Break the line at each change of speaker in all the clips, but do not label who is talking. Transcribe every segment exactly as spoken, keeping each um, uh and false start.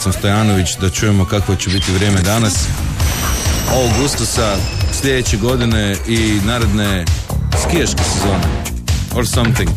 Angicom Stojanović da čujemo kakvo će biti vrijeme danas ovog Uskrsa sljedeće godine i naredne skijaške sezone or something.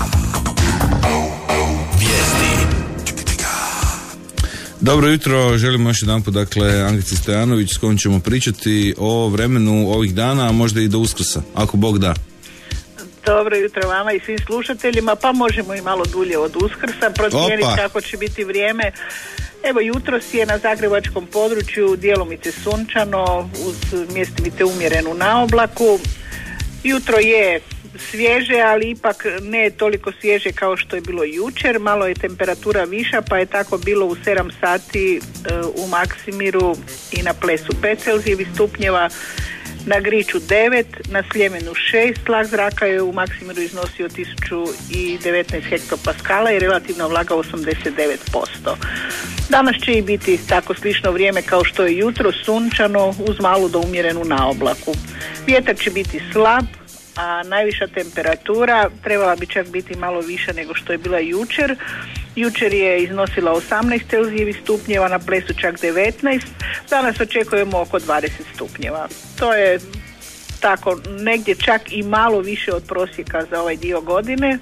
Dobro jutro, želimo još jedan put, dakle, Angici Stojanović s kojom ćemo pričati o vremenu ovih dana, a možda i do Uskrsa, ako Bog da.
Dobro jutro vama i svim slušateljima, pa možemo i malo dulje od Uskrsa procijeniti kako će biti vrijeme. Evo, jutros je na zagrebačkom području djelomice sunčano uz mjestovite umjerenu naoblaku. Jutro je svježe, ali ipak ne toliko svježe kao što je bilo jučer. Malo je temperatura viša, pa je tako bilo u sedam sati u Maksimiru i na Plesu pet Celzijevih stupnjeva, na Griču devet, na Sljemenu šest, tlak zraka je u Maksimiru iznosio tisuću devetnaest hektopaskala i relativna vlaga osamdeset devet posto. Danas će i biti tako slično vrijeme kao što je jutro, sunčano uz malu do umjerenu naoblaku. Vjetar će biti slab, a najviša temperatura trebala bi čak biti malo više nego što je bila jučer. Jučer je iznosila osamnaest Celzijevih stupnjeva, na Plesu čak devetnaest, danas očekujemo oko dvadeset stupnjeva. To je tako negdje čak i malo više od prosjeka za ovaj dio godine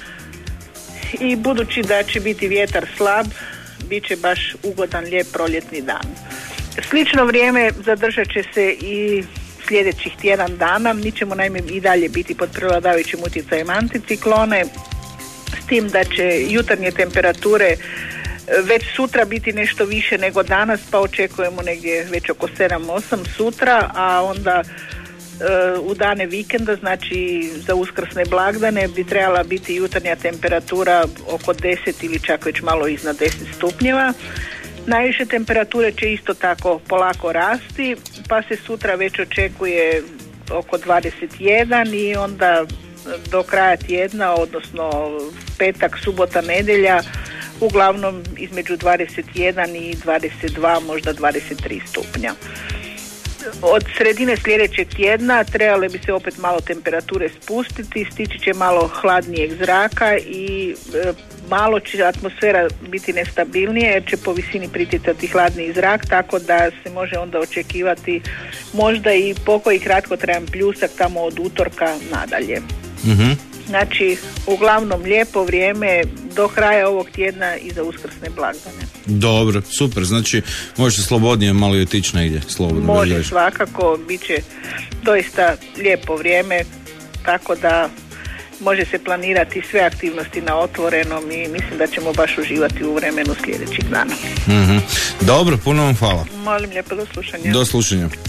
i budući da će biti vjetar slab, bit će baš ugodan, lijep proljetni dan. Slično vrijeme zadržat će se i sljedećih tjedan dana. Mi ćemo naime i dalje biti pod prevladavajućim utjecajem anticiklone, s tim da će jutarnje temperature već sutra biti nešto više nego danas, pa očekujemo negdje već oko sedam osam sutra, a onda e, u dane vikenda, znači za uskrsne blagdane, bi trebala biti jutarnja temperatura oko deset ili čak već malo iznad deset stupnjeva. Najviše temperature će isto tako polako rasti, pa se sutra već očekuje oko dvadeset jedan i onda do kraja tjedna, odnosno petak, subota, nedjelja, uglavnom između dvadeset jedan i dvadeset dva, možda dvadeset tri stupnja. Od sredine sljedećeg tjedna trebale bi se opet malo temperature spustiti, stići će malo hladnijeg zraka i e, malo će atmosfera biti nestabilnije jer će po visini pritjecati hladniji zrak, tako da se može onda očekivati možda i pokoji kratkotrajan pljusak tamo od utorka nadalje. Mm-hmm. Znači, uglavnom lijepo vrijeme do kraja ovog tjedna i za uskrsne blagdane.
Dobro, super, znači može slobodnije malo i otići negdje, slobodno.
Može, da svakako, bit će doista lijepo vrijeme, tako da može se planirati sve aktivnosti na otvorenom i mislim da ćemo baš uživati u vremenu sljedećih dana.
Mm-hmm. Dobro, puno vam hvala.
Molim lijepo, do slušanja.
Do slušanja.